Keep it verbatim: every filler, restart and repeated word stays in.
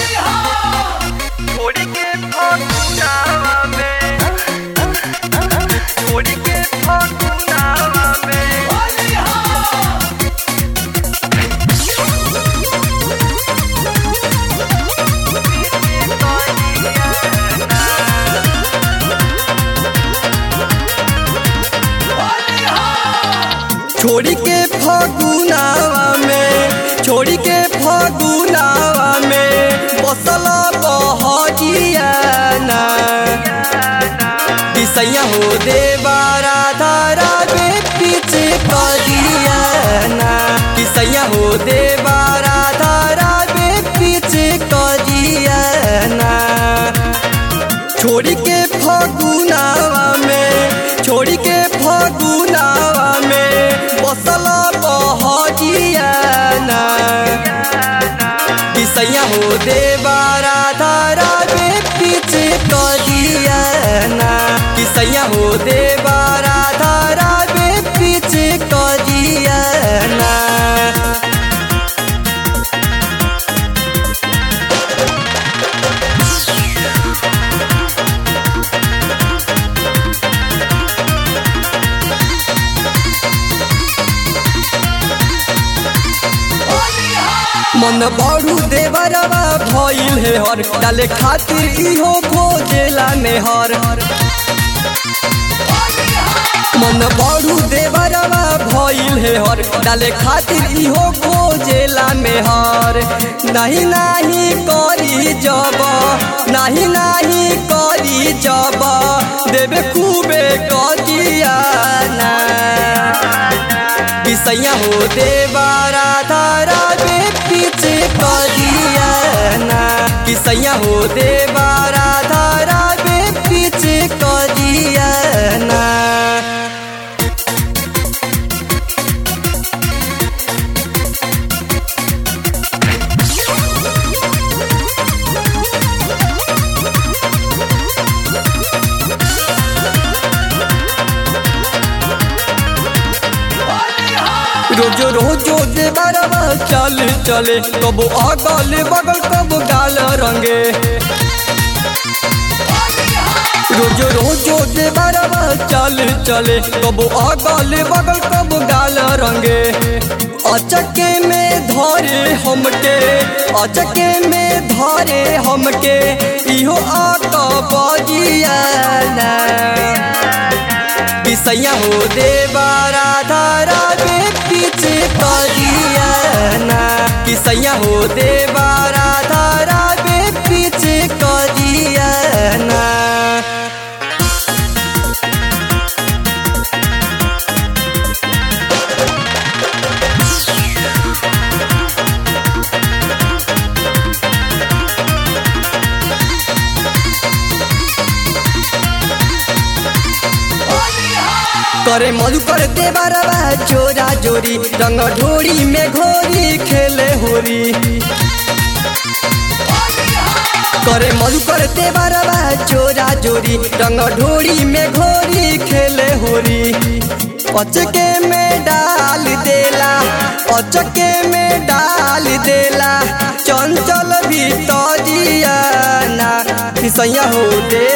छोड़ी के फगुनावा में छोड़ी के फगुनावा में छोड़ी के फगुनावा में छोड़ी के फगुनावा में बसल बहरिया ना किसैया हो देवारा धारा बे पीछे करिया ना किसैया हो देवारा धारा बे पीछे करिया ना छोड़ी के फगुनावा में छोड़ी के फगुनावा में बसल बहरिया ना किसैया हो देवारा धारा बे पीछे करिया ना किसैया हो देवारा धारा बे पीछे करिया ना मन बड़ू देवरवा भइल है हर डाले खातिर इहो खोजेला मेहर मन बड़ू देवरवा भइल है हर डाले खातिर इहो खोजेला मेहर नहीं नहीं करी जब नहीं नहीं करी जब देवे खूबे कदिया ना किसैया हो देवारा धारा बे पीछे करिया ना किसैया हो देवारा धारा बे पीछे करिया ना रोजो रोजो देवरवा चल चले कबो अगल बगल कबो गाल रंगे रोजो रोजो देवरवा चल चले कबो अगल बगल कबो गाल रंगे अचके में धरे हमके अचके में धरे हमके इहो आक बजिया ना किसैया हो देवारा धारा बे पीछे करिया ना किसैया हो देवारा धारा बे पीछे करिया ना करे मधु कर देवरवा जोरा जोरी रंग ढोरी में घोरी खेले होरी करे मधु कर देवरवा जोरा जोरी रंग ढोरी में घोरी खेले होरी अचके में डाल देला अचके में डाल देला चंचल भी तजिया ना किसैया हो दे